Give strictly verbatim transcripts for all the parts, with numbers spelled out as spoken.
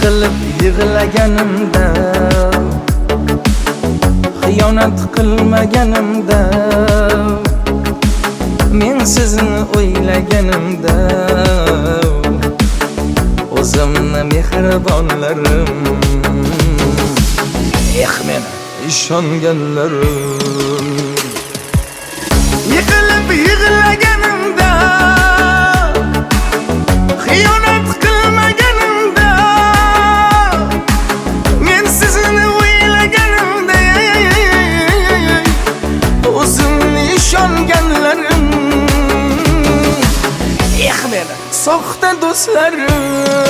Yiqilib yig'laganimda, xiyonat qilmaganimda, men sizni o'ylaganimda, o'zimni mehribonlarim, eh men ishonganlarim. Yiqilib yig'laganimda, xiyonat qilmaganimda, men sizni o'ylaganimda, o'zimni ishonganlarim, eh men soxta do'stlarim.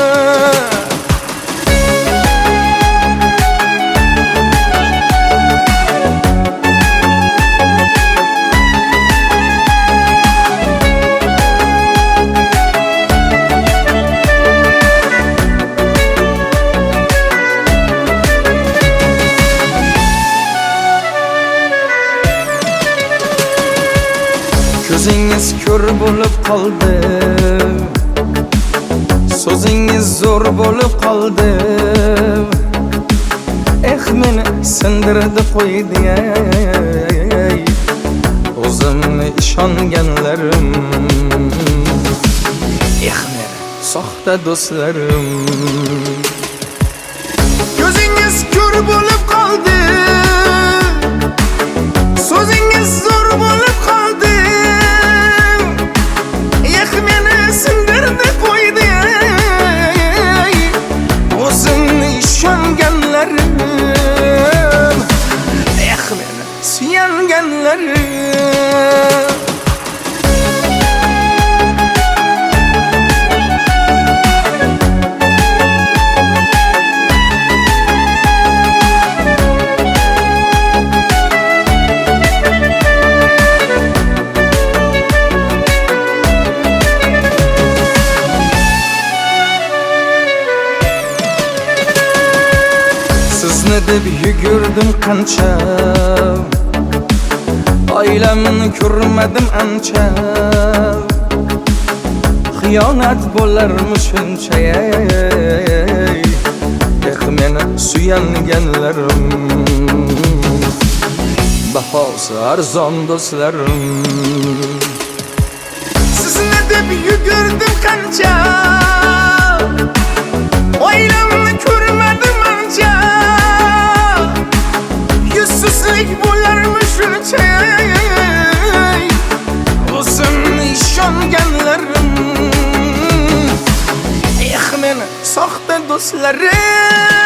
Ko'zingiz ko'r bo'lib qoldi, so'zingiz zo'r bo'lib qoldi, eh meni sindirdi qo'ydi, o'zimni ishonganlarim, eh meni soxta do'stlarim. Ko'zingiz ko'r bo'lib qoldi, so'zingiz zo'r bo'lib qoldi, suyanganlarim. Sizni deb yugurdim qancha, oilamni ko'rmadim ancha, xiyonat bo'larmi shuncha, eh meni suyanganlarim, bahosi arzon do'stlarim. Sizni deb yugurdim qancha, oilamni ko'rmadim ancha, yuzsizlik bo'larmi shuncha, o'zimni ishonganlarim, eh meni soxta do'stlarim.